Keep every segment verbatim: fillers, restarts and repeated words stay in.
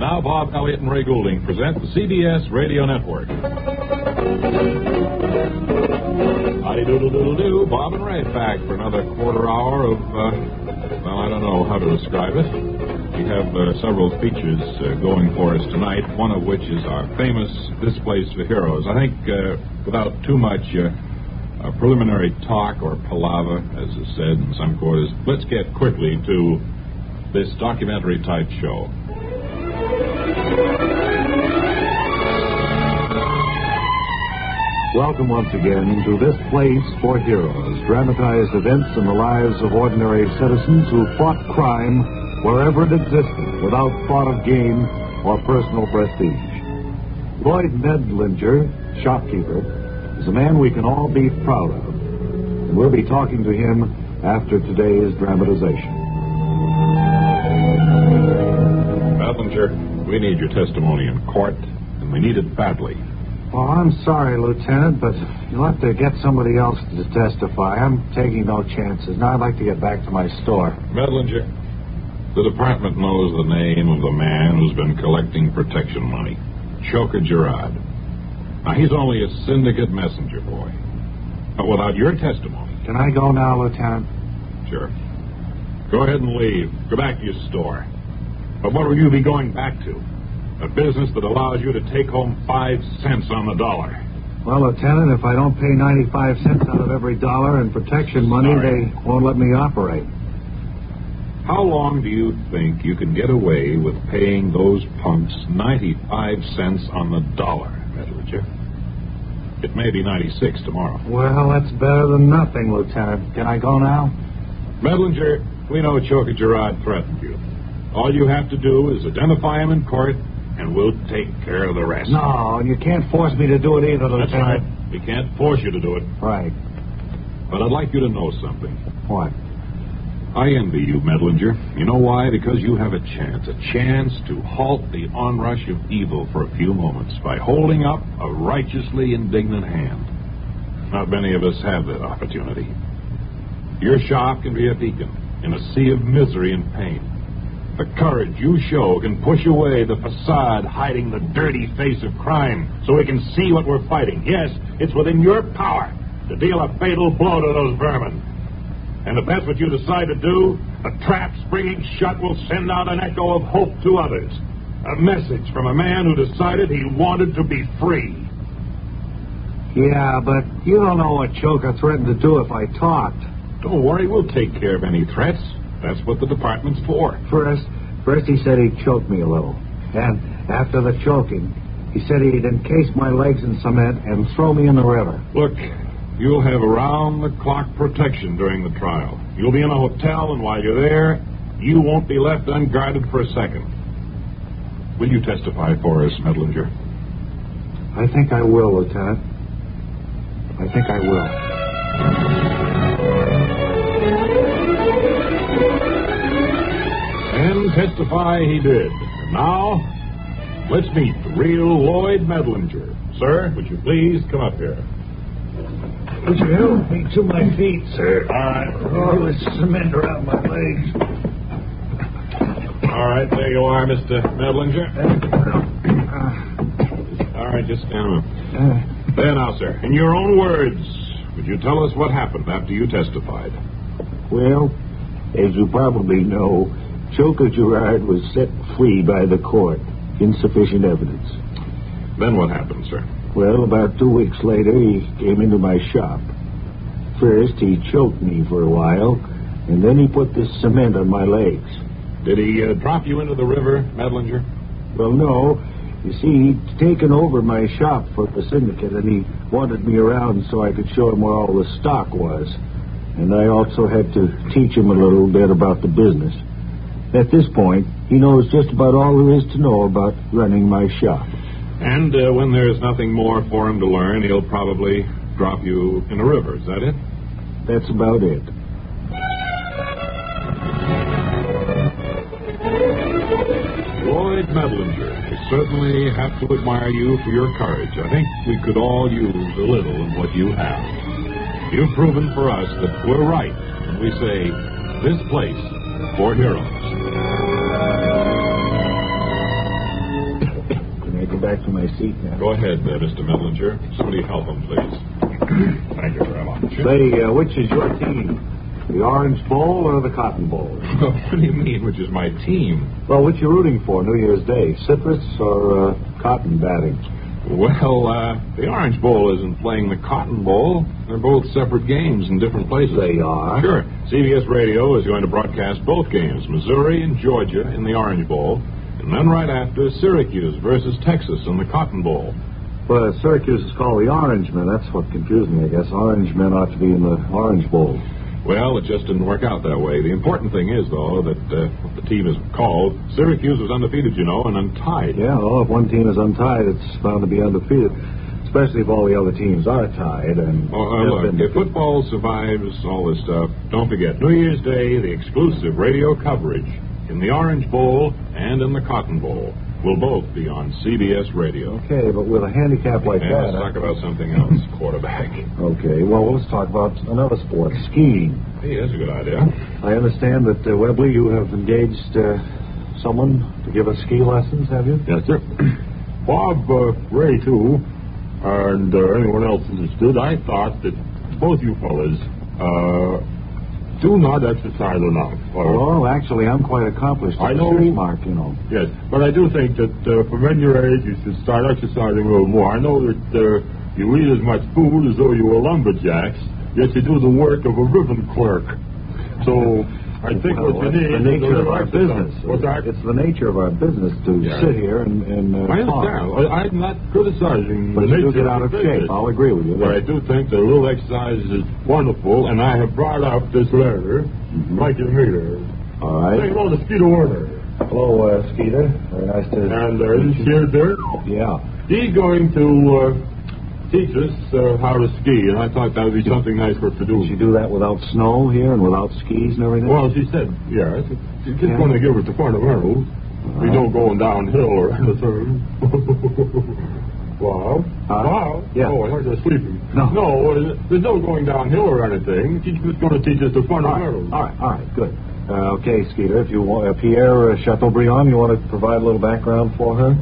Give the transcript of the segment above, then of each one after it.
now Bob Elliott and Ray Goulding present the C B S Radio Network. Howdy-doodle-doodle-doo, Bob and Ray back for another quarter hour of, uh, well, I don't know how to describe it. We have uh, several features uh, going for us tonight, one of which is our famous This Place for Heroes. I think, uh, without too much uh, uh, preliminary talk or palaver, as is said in some quarters, let's get quickly to this documentary-type show. Welcome once again to This Place for Heroes, dramatized events in the lives of ordinary citizens who fought crime wherever it existed without thought of gain or personal prestige. Lloyd Medlinger, shopkeeper, is a man we can all be proud of, and we'll be talking to him after today's dramatization. Medlinger, we need your testimony in court, and we need it badly. Oh, I'm sorry, Lieutenant, but you'll have to get somebody else to testify. I'm taking no chances. Now I'd like to get back to my store. Medlinger, the department knows the name of the man who's been collecting protection money, Choker Girard. Now, he's only a syndicate messenger boy. But without your testimony... Can I go now, Lieutenant? Sure. Go ahead and leave. Go back to your store. But what will you be going back to? A business that allows you to take home five cents on the dollar. Well, Lieutenant, if I don't pay ninety-five cents out of every dollar in protection money, Sorry. they won't let me operate. How long do you think you can get away with paying those punks ninety-five cents on the dollar, Medlinger? It may be ninety-six tomorrow. Well, that's better than nothing, Lieutenant. Can I go now? Medlinger, we know Choker Girard threatened you. All you have to do is identify him in court, and we'll take care of the rest. No, you can't force me to do it either, Lieutenant. That's right. We can't force you to do it. Right. But I'd like you to know something. What? I envy you, Medlinger. You know why? Because you have a chance, a chance to halt the onrush of evil for a few moments by holding up a righteously indignant hand. Not many of us have that opportunity. Your shop can be a beacon in a sea of misery and pain. The courage you show can push away the facade hiding the dirty face of crime so we can see what we're fighting. Yes, it's within your power to deal a fatal blow to those vermin. And if that's what you decide to do, a trap springing shut will send out an echo of hope to others. A message from a man who decided he wanted to be free. Yeah, but you don't know what Choker threatened to do if I talked. Don't worry, we'll take care of any threats. That's what the department's for. First, first he said he'd choke me a little. And after the choking, he said he'd encase my legs in cement and throw me in the river. Look, you'll have around-the-clock protection during the trial. You'll be in a hotel, and while you're there, you won't be left unguarded for a second. Will you testify for us, Medlinger? I think I will, Lieutenant. I think I will. And testify he did. And now, let's meet the real Lloyd Medlinger. Sir, would you please come up here? Would you help me to my feet, sir? All right. All this cement around my legs. All right, there you are, Mister Medlinger. All right, just stand a minute. There now, sir. In your own words, would you tell us what happened after you testified? Well, as you probably know, Choker Girard was set free by the court. Insufficient evidence. Then what happened, sir? Well, about two weeks later, he came into my shop. First, he choked me for a while, and then he put this cement on my legs. Did he uh, drop you into the river, Medlinger? Well, no. You see, he'd taken over my shop for the syndicate, and he wanted me around so I could show him where all the stock was. And I also had to teach him a little bit about the business. At this point, he knows just about all there is to know about running my shop. And uh, when there's nothing more for him to learn, he'll probably drop you in a river. Is that it? That's about it. Lloyd Medlinger, I certainly have to admire you for your courage. I think we could all use a little of what you have. You've proven for us that we're right when we say, this place for heroes. my seat now. Go ahead, uh, Mister Medlinger. Somebody help him, please. Thank you very much. Say, uh, which is your team? The Orange Bowl or the Cotton Bowl? What do you mean, which is my team? Well, what you rooting for New Year's Day? Citrus or uh, cotton batting? Well, uh, the Orange Bowl isn't playing the Cotton Bowl. They're both separate games in different places. They are? Sure. C B S Radio is going to broadcast both games, Missouri and Georgia in the Orange Bowl, and then right after, Syracuse versus Texas in the Cotton Bowl. Well, Syracuse is called the Orangemen. That's what confused me, I guess. Orangemen ought to be in the Orange Bowl. Well, it just didn't work out that way. The important thing is, though, that uh, what the team is called, Syracuse is undefeated, you know, and untied. Yeah, well, if one team is untied, it's bound to be undefeated, especially if all the other teams are tied. And well, uh, look, if football survives all this stuff, don't forget, New Year's Day, the exclusive radio coverage in the Orange Bowl and in the Cotton Bowl will both be on C B S Radio. Okay, but with a handicap like yeah, that... let's talk about something else, quarterback. Okay, well, let's talk about another sport, skiing. Hey, that's a good idea. I understand that, uh, Webley, you have engaged uh, someone to give us ski lessons, have you? Yes, sir. Bob, uh, Ray, too, and uh, anyone else interested, I thought that both you fellas uh, do not exercise enough. Or, well, actually, I'm quite accomplished. I know. Mark, you know. Yes, but I do think that uh, for men your age, you should start exercising a little more. I know that uh, you eat as much food as though you were lumberjacks, yet you do the work of a ribbon clerk. So I think well, what you need the nature is of our business. What's that? It's the nature of our business to yeah. sit here and, and uh, I understand. talk. I'm not criticizing but the you nature do get out of of the business. shape. I'll agree with you. But I do think that a little exercise is wonderful, and I have brought up this letter, mm-hmm. like you meter. All right. Say hello to Skeeter Warner. Hello, uh, Skeeter. Very nice to And uh, is Skeeter there? Yeah. He's going to uh, teach us uh, how to ski, and I thought that would be something nice for us to do. Did she do that without snow here and without skis and everything? Well, she said, yes. She's just yeah. going to give us the fundamentals. Uh-huh. We don't go downhill or anything. Wow. Uh, wow. Yeah. Oh, I heard her sleeping. No. No, there's no going downhill or anything. She's just going to teach us the fundamentals. All right, all right, good. Uh, okay, Skeeter, if you want, uh, Pierre uh, Chateaubriand, you want to provide a little background for her?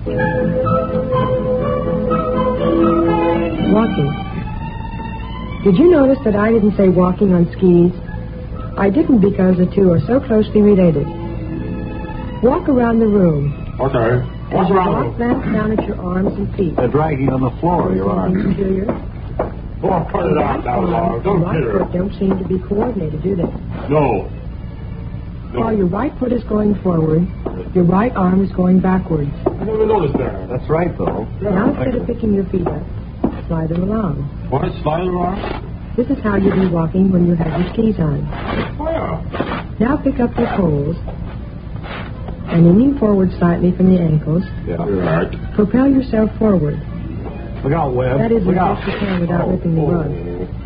Walking. Did you notice that I didn't say walking on skis? I didn't because the two are so closely related. Walk around the room. Okay. As you walk, glance down at your arms and feet. They're dragging on the floor, your arms. Peculiar? Oh, cut it out now, Laura. Don't right hit her. Foot don't seem to be coordinated, do they? No. No. While your right foot is going forward, your right arm is going backwards. I never noticed that. That's right, though. Yeah. Now, instead of picking your feet up, slide them along. What? Slide them along? This is how you do walking when you have your skis on. Oh, yeah. Now pick up your poles and leaning forward slightly from the ankles, Yeah. Right. propel yourself forward. Look out, Webb. That is Look as out. best you can without oh, ripping the oh. rug.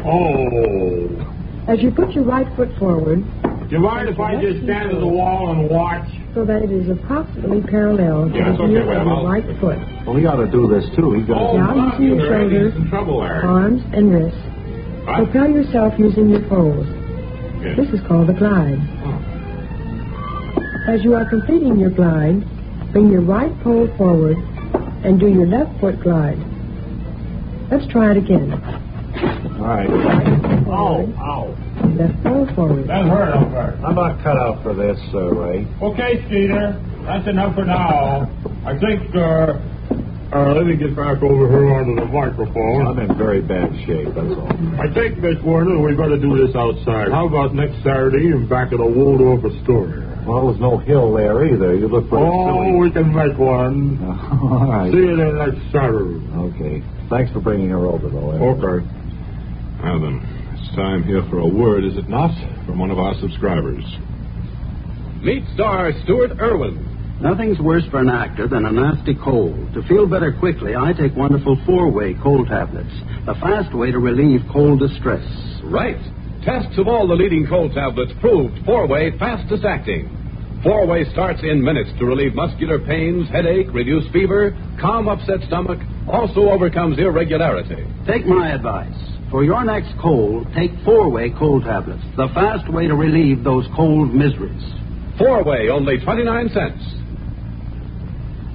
Oh. As you put your right foot forward, Do you mind if I just stand at the wall and watch? so that it is approximately parallel to Yeah, the it's okay, heel Webb. of your I'll- right foot. Well, we ought to do this, too. He's got Oh, Now Bob, using your you're in shoulders, some trouble there. arms, and wrists, What? propel yourself using your poles. Yes. This is called a glide. Oh. As you are completing your glide, bring your right pole forward and do your left foot glide. Let's try it again. All right. Oh, ow. Left pole forward. That hurt, Albert. I'm not cut out for this, uh, Ray. Okay, Skeeter. That's enough for now. I think, uh, uh, let me get back over here onto the microphone. I'm in very bad shape, that's all. I think, Miss Warner, we better do this outside. How about next Saturday in back of the Waldorf Astoria? Well, there's no hill there either. You look pretty Oh, silly. we can make one. All right. See you then next Saturday. Okay. Thanks for bringing her over, though. Ed. Okay. Now then, it's time here for a word, is it not, from one of our subscribers. Meet star Stuart Irwin. Nothing's worse for an actor than a nasty cold. To feel better quickly, I take wonderful four-way cold tablets, the fast way to relieve cold distress. Right. Tests of all the leading cold tablets proved four-way fastest acting. Four-way starts in minutes to relieve muscular pains, headache, reduce fever, calm upset stomach, also overcomes irregularity. Take my advice. For your next cold, take four-way cold tablets, the fast way to relieve those cold miseries. Four-way, only twenty-nine cents.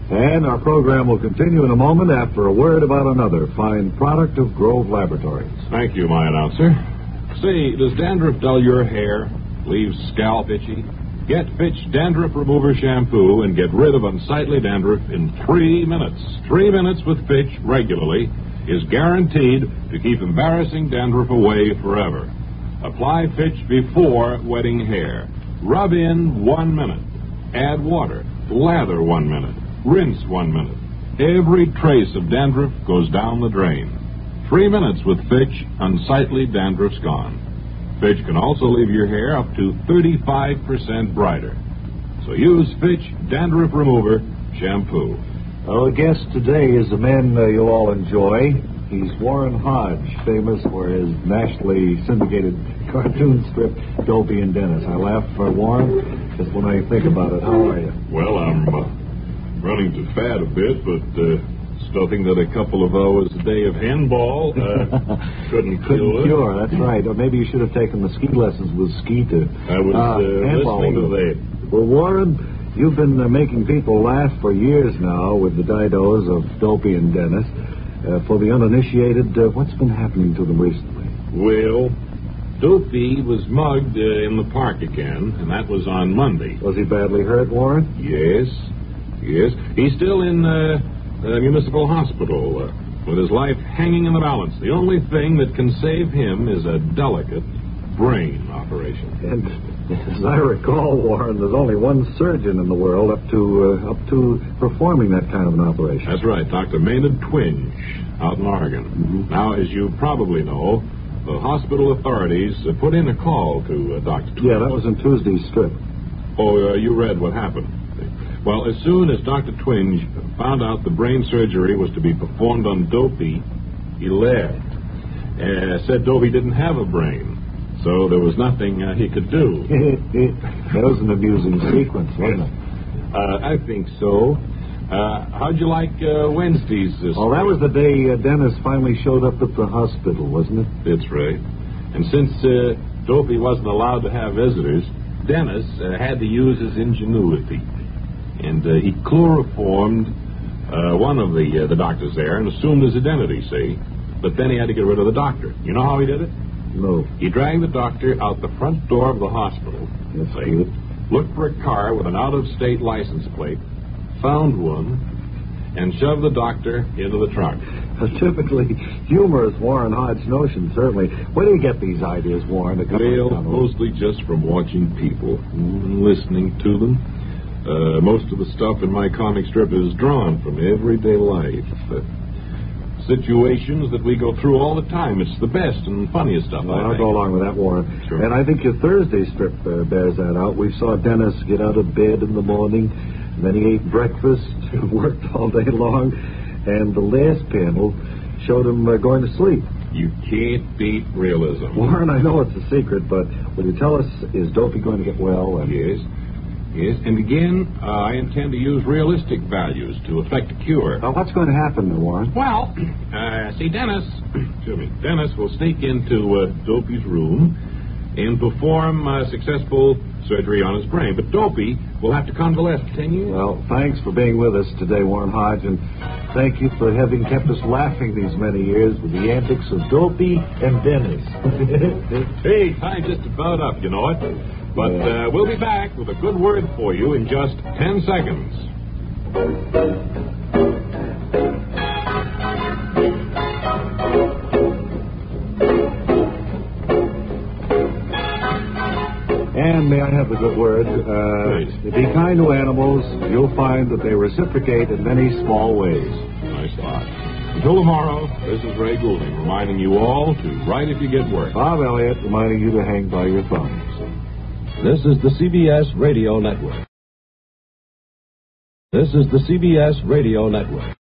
And our program will continue in a moment after a word about another fine product of Grove Laboratories. Thank you, my announcer. Say, does dandruff dull your hair, leave scalp itchy? Get Fitch Dandruff Remover Shampoo and get rid of unsightly dandruff in three minutes. Three minutes with Fitch regularly is guaranteed to keep embarrassing dandruff away forever. Apply Fitch before wetting hair. Rub in one minute. Add water. Lather one minute. Rinse one minute. Every trace of dandruff goes down the drain. Three minutes with Fitch, unsightly dandruff's gone. Fitch can also leave your hair up to thirty-five percent brighter. So use Fitch Dandruff Remover Shampoo. Our guest today is a man uh, you'll all enjoy. He's Warren Hodge, famous for his nationally syndicated cartoon strip, Dopey and Dennis. I laugh for Warren just when I think about it. How are you? Well, I'm uh, running to fat a bit, but uh, stuffing that a couple of hours a day of handball uh, couldn't, couldn't cure. That's right. Or maybe you should have taken the ski lessons with Skeeter. I was uh, uh, listening to that. Well, Warren, you've been uh, making people laugh for years now with the didos of Dopey and Dennis. Uh, for the uninitiated, uh, what's been happening to them recently? Well, Dopey was mugged uh, in the park again, and that was on Monday. Was he badly hurt, Warren? Yes, yes. He's still in uh, the municipal hospital uh, with his life hanging in the balance. The only thing that can save him is a delicate brain operation. And as I recall, Warren, there's only one surgeon in the world up to uh, up to performing that kind of an operation. That's right, Doctor Maynard Twinge, out in Oregon. Mm-hmm. Now, as you probably know, the hospital authorities uh, put in a call to uh, Doctor Twinge. Yeah, that was in Tuesday's strip. Oh, uh, you read what happened. Well, as soon as Doctor Twinge found out the brain surgery was to be performed on Dopey, he left. Uh, said Dopey didn't have a brain. So there was nothing uh, he could do. That was an amusing sequence, wasn't it? Uh, I think so. Uh, how'd you like uh, Wednesdays this Oh, that was the day uh, Dennis finally showed up at the hospital, wasn't it? That's right. And since uh, Dopey wasn't allowed to have visitors, Dennis uh, had to use his ingenuity. And uh, he chloroformed uh, one of the uh, the doctors there and assumed his identity, see? But then he had to get rid of the doctor. You know how he did it? No. He dragged the doctor out the front door of the hospital. That's see, good. Looked for a car with an out-of-state license plate, found one, and shoved the doctor into the trunk. Uh, typically humorous Warren Hodge notion, certainly. Where do you get these ideas, Warren? Well, mostly just from watching people and listening to them. Uh, most of the stuff in my comic strip is drawn from everyday life. Uh, situations that we go through all the time. It's the best and funniest stuff, well, I I'll think. go along with that, Warren. Sure. And I think your Thursday strip uh, bears that out. We saw Dennis get out of bed in the morning, and then he ate breakfast, worked all day long, and the last panel showed him uh, going to sleep. You can't beat realism. Warren, I know it's a secret, but will you tell us, is Dopey going to get well? And... Yes. Yes, and again, uh, I intend to use realistic values to effect a cure. Now, what's going to happen, then, Warren? Well, uh, see, Dennis, excuse me, Dennis will sneak into uh, Dopey's room and perform uh, successful surgery on his brain. But Dopey will have to convalesce for ten years. Well, thanks for being with us today, Warren Hodge, and thank you for having kept us laughing these many years with the antics of Dopey and Dennis. Hey, time just about up, you know it. But uh, we'll be back with a good word for you in just ten seconds. And may I have the good word? Uh, be kind to animals. You'll find that they reciprocate in many small ways. Nice thought. Until tomorrow, this is Ray Goulding reminding you all to write if you get work. Bob Elliott reminding you to hang by your thumbs. This is the C B S Radio Network. This is the C B S Radio Network.